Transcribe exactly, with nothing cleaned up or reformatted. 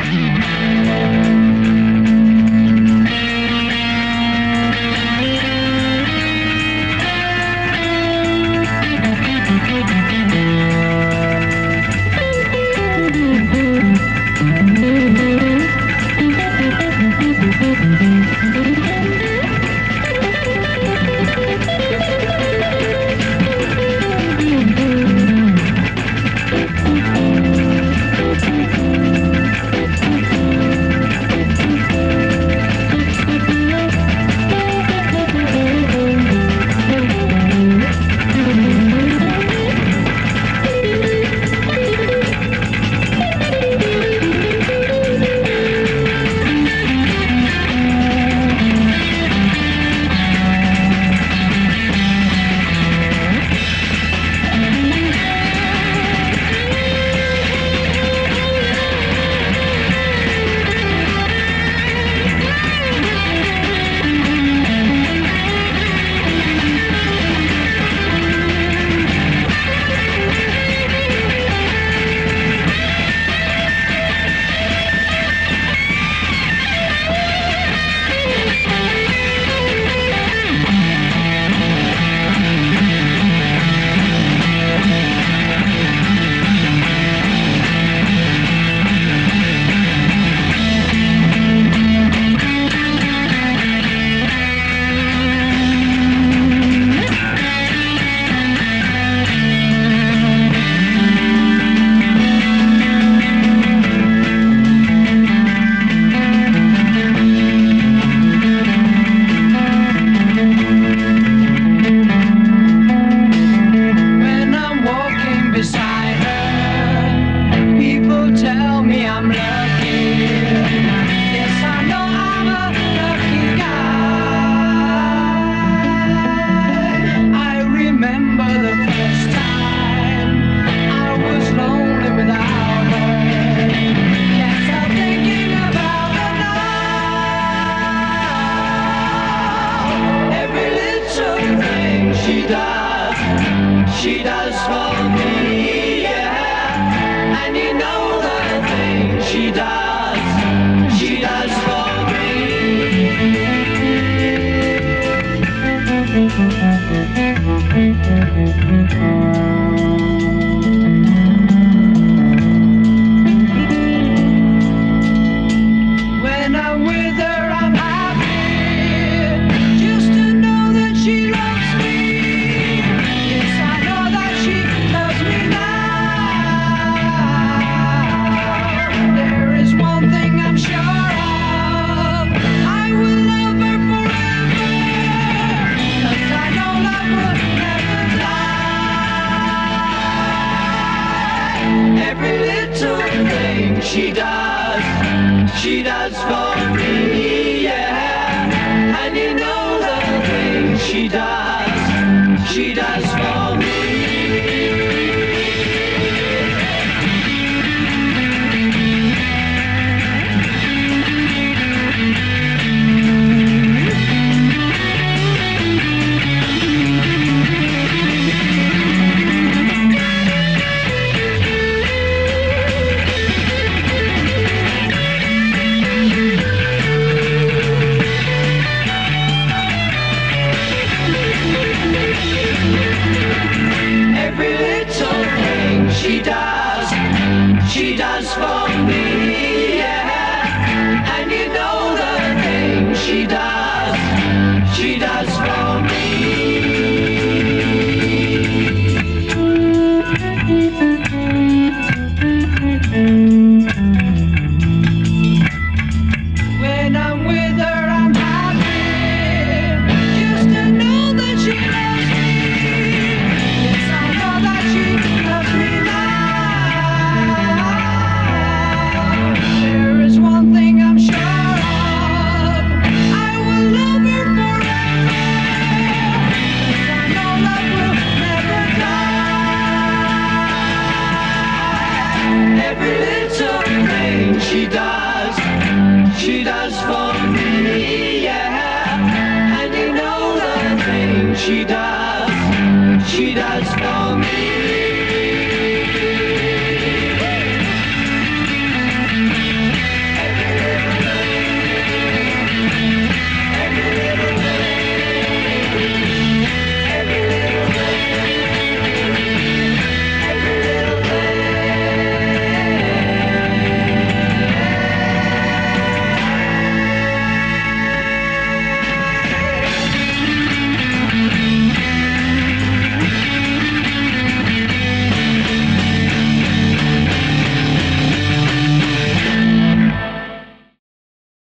she does for me, yeah. And you know the thing she does, she does for When I'm with her, I'm happy, just to know that she loves me. Yes, I know that she loves me now. There is one thing I'm sure of, I will love her forever, 'cause I know love will never die. Every little thing she does, she does for me, yeah. And you know the thing she does, she does for me. Every little thing she does, she does for me, yeah. And you know the thing she does, she does for me. When I'm with her, I'm happy, just to know that she loves me. Yes, I know that she loves me now. There is one thing I'm sure of, I will love her forever, 'cause I know love will never die. Every little thing she does, she does for me, yeah. And you know the thing she does, she does for me.